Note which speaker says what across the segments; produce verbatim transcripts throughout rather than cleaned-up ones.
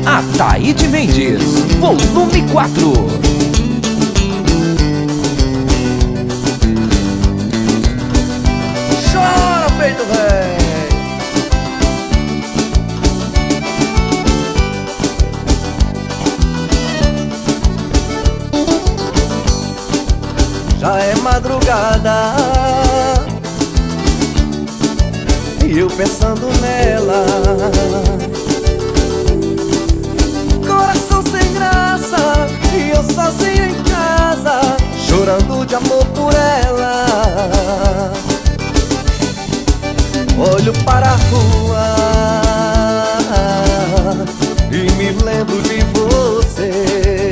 Speaker 1: Ataíde Mendes, volume quatro.
Speaker 2: Chora, peito velho. Já é madrugada e eu pensando nela, coração sem graça e eu sozinho em casa, chorando de amor por ela. Olho para a rua e me lembro de você.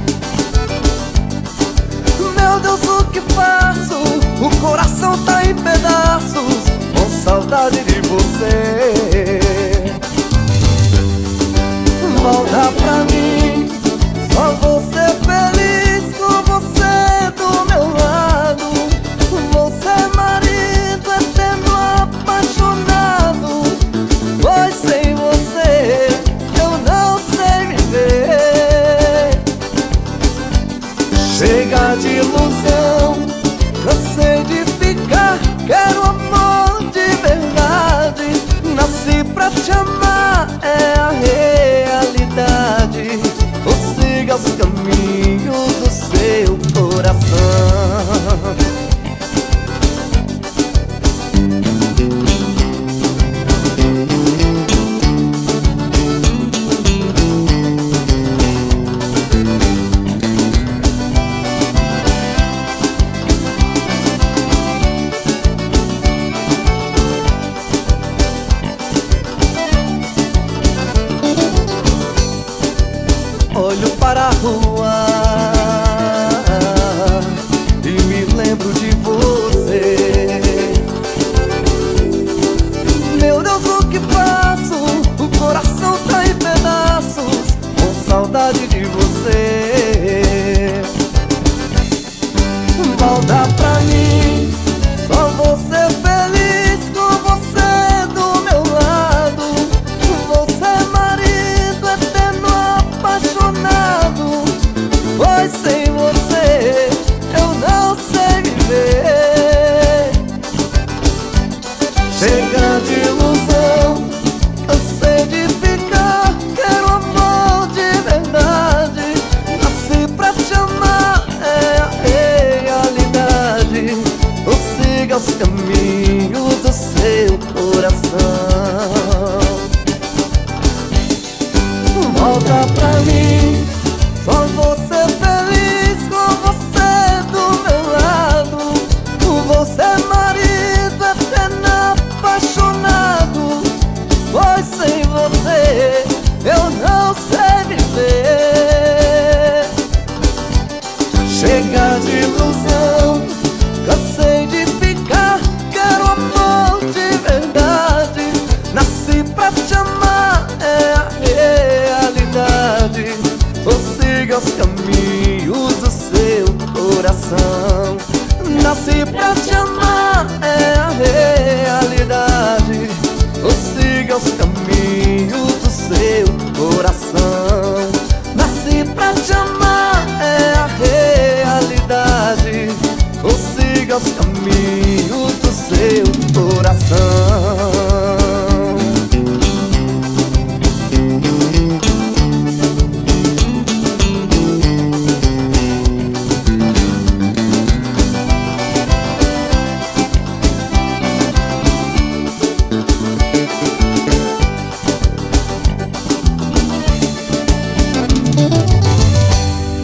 Speaker 2: Meu Deus, o que faço? O coração tá em pedaços, com saudade de você. Volta pra mim, só vou ser feliz com você do meu lado. Você é marido eterno apaixonado, pois sem você eu não sei viver. Chega de ilusão, cansei de ficar, quero amor de verdade. Nasci pra te amar, é a realidade. Ou siga os caminhos do seu coração. Olho para a rua e me lembro de você. Meu Deus, o que faço? O coração tá em pedaços, com saudade de você. Volta pra mim, só vou ser feliz com você do meu lado. Você é marido eterno apaixonado, pois sem você eu não sei viver. Chega de ilusão, cansei de ficar, quero amor de verdade. Nasci pra te amar, é a realidade. Ou siga os caminhos do seu coração. Volta pra mim, só vou ser feliz com você do meu lado. Você é marido eterno apaixonado, pois sem você eu não sei viver. Chega de ilusão, cansei de ficar, quero amor de verdade. Nasci pra te amar, é a realidade. Ou siga os caminhos do seu coração. Nasci pra te amar.